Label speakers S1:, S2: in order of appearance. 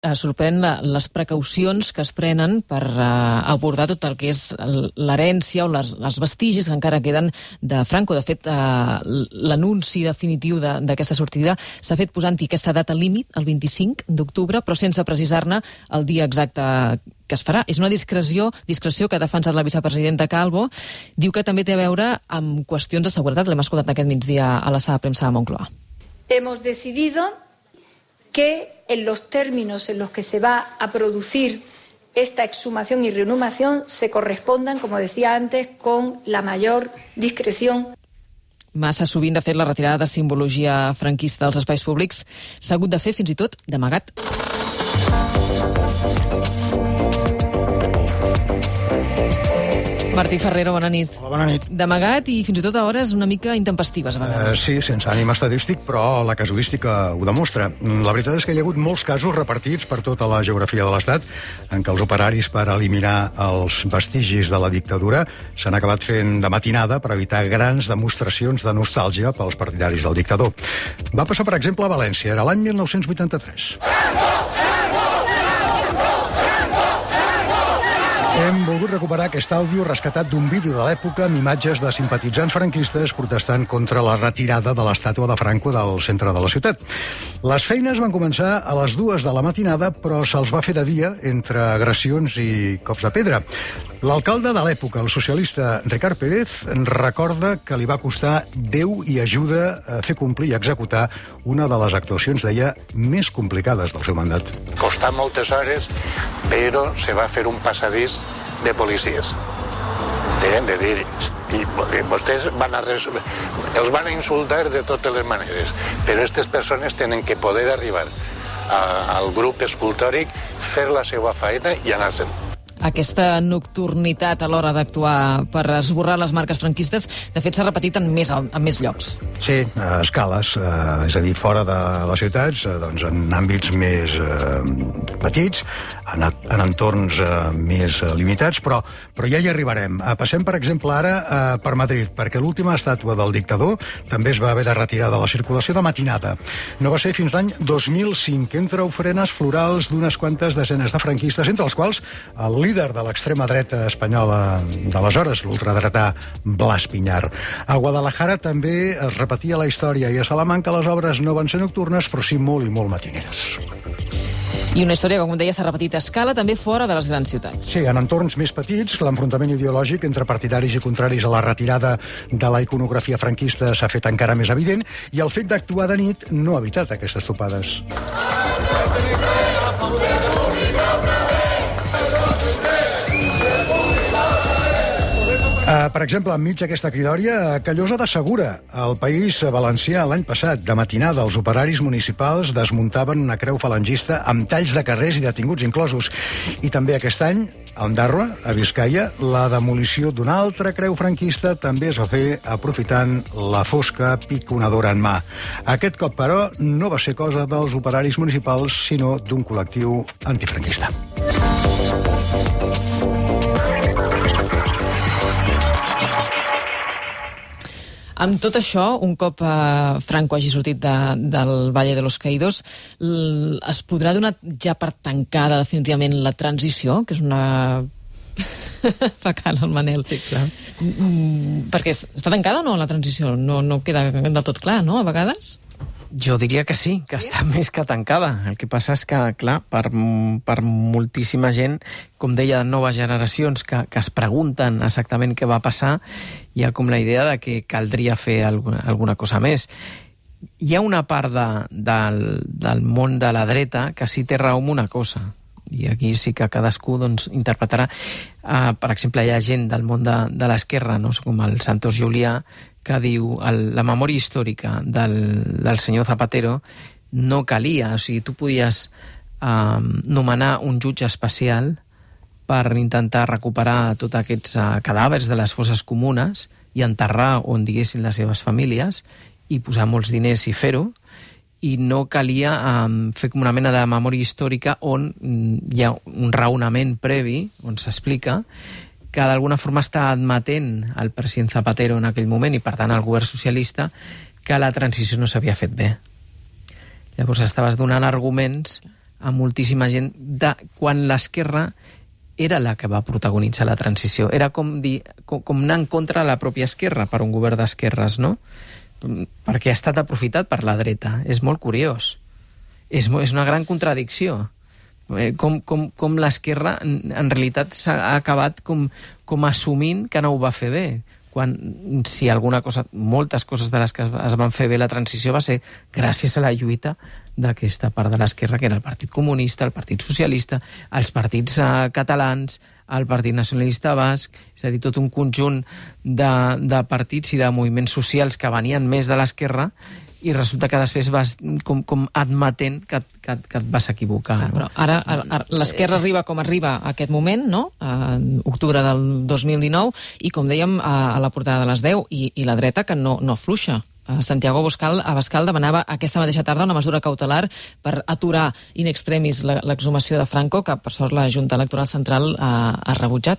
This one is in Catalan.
S1: sorprèn les precaucions que es prenen per abordar tot el que és l'herència o les vestigis que encara queden de Franco. De fet, l'anunci definitiu d'aquesta sortida s'ha fet posant-hi aquesta data límit, el 25 d'octubre, però sense precisar-ne el dia exacte que es farà. És una discreció que ha defensat la vicepresidenta Calvo. Diu que també té a veure amb qüestions de seguretat. L'hem escoltat aquest migdia a la sala de premsa de Moncloa.
S2: Hemos decidido que en los términos en los que se va a producir esta exhumación y reinhumación se correspondan, como decía antes, con la mayor discreción.
S1: Massa sovint, de fet, la retirada de simbologia franquista dels espais públics s'ha hagut de fer fins i tot d'amagat. Martí Ferrero, bona nit.
S3: Hola, bona nit.
S1: D'amagat i fins i tot a hores una mica intempestives, a vegades.
S3: Sí, sense ànim estadístic, però la casuística ho demostra. La veritat és que hi ha hagut molts casos repartits per tota la geografia de l'Estat en què els operaris per eliminar els vestigis de la dictadura s'han acabat fent de matinada per evitar grans demostracions de nostàlgia pels partidaris del dictador. Va passar, per exemple, a València. Era l'any 1983. Hem volgut recuperar aquest àudio rescatat d'un vídeo de l'època amb imatges de simpatitzants franquistes protestant contra la retirada de l'estàtua de Franco del centre de la ciutat. Les feines van començar a les 2 de la matinada, però se'ls va fer de dia entre agressions i cops de pedra. L'alcalde de l'època, el socialista Ricard Pérez, recorda que li va costar Déu i ajuda a fer complir i executar una de les actuacions, deia, més complicades del seu mandat.
S4: Costà moltes hores, però se va fer un passadís de policies. De dir, vostès els van a insultar de totes les maneres, però aquestes persones tenen que poder arribar al grup escultòric, fer la seva feina i anar-se'n.
S1: Aquesta nocturnitat a l'hora d'actuar per esborrar les marques franquistes, de fet, s'ha repetit en més llocs.
S3: Sí, a escales, és a dir, fora de les ciutats, doncs en àmbits més petits, en entorns més limitats, però ja hi arribarem. Passem, per exemple, ara per Madrid, perquè l'última estàtua del dictador també es va haver de retirar de la circulació de matinada. No va ser fins l'any 2005, entre ofrenes florals d'unes quantes desenes de franquistes, entre els quals el líder de l'extrema dreta espanyola d'aleshores, l'ultradretà Blas Piñar. A Guadalajara també es repetia la història i a Salamanca les obres no van ser nocturnes, però sí molt i molt matineres.
S1: I una història que, com deia, s'ha repetit a escala també fora de les grans ciutats.
S3: Sí, en entorns més petits, l'enfrontament ideològic entre partidaris i contraris a la retirada de la iconografia franquista s'ha fet encara més evident i el fet d'actuar de nit no ha evitat aquestes topades. Per exemple, enmig d'aquesta cridòria, a Callosa de Segura, al País Valencià, l'any passat, de matinada, els operaris municipals desmuntaven una creu falangista amb talls de carrers i detinguts inclosos. I també aquest any, a Ondárroa, a Biscaia, la demolició d'una altra creu franquista també es va fer aprofitant la fosca piconadora en mà. Aquest cop, però, no va ser cosa dels operaris municipals, sinó d'un col·lectiu antifranquista.
S1: Amb tot això, un cop Franco hagi sortit del Valle de los Caídos, es podrà donar ja per tancada definitivament la transició, que és una... Fa cara el Manel.
S5: Sí, clar.
S1: Perquè està tancada o no la transició? No queda del tot clar, no, a vegades?
S5: Jo diria que sí, que està més que tancada. El que passa és que, clar, per moltíssima gent, com deia, noves generacions que es pregunten exactament què va passar, hi ha com la idea de que caldria fer alguna cosa més. Hi ha una part del món de la dreta que sí té raó en una cosa, i aquí sí que cadascú interpretarà. Per exemple, hi ha gent del món de l'esquerra, no? Com el Santos Julià, que diu la memòria històrica del senyor Zapatero no calia, o sigui, tu podies nomenar un jutge especial per intentar recuperar tots aquests cadàvers de les fosses comunes i enterrar on diguessin les seves famílies i posar molts diners i fer-ho, i no calia fer com una mena de memòria històrica on hi ha un raonament previ, on s'explica que d'alguna forma està admetent el president Zapatero en aquell moment i per tant el govern socialista que la transició no s'havia fet bé. Llavors estaves donant arguments a moltíssima gent de quan l'esquerra era la que va protagonitzar la transició. Era com anar en contra de la pròpia esquerra per un govern d'esquerres, no? Perquè ha estat aprofitat per la dreta. És molt curiós. És una gran contradicció. Com l'esquerra en realitat s'ha acabat com assumint que no ho va fer bé, quan si moltes coses de les que es van fer bé la transició va ser gràcies a la lluita d'aquesta part de l'esquerra, que era el Partit Comunista, el Partit Socialista, els partits catalans, el Partit Nacionalista Basc, és a dir, tot un conjunt de partits i de moviments socials que venien més de l'esquerra, i resulta que després vas com admetent que et vas equivocar.
S1: No? Però ara l'esquerra arriba com arriba a aquest moment, no? En octubre del 2019, i com dèiem a la portada de les 10, i la dreta que no afluixa. Santiago Abascal demanava aquesta mateixa tarda una mesura cautelar per aturar in extremis l'exhumació de Franco, que per sort la Junta Electoral Central ha rebutjat.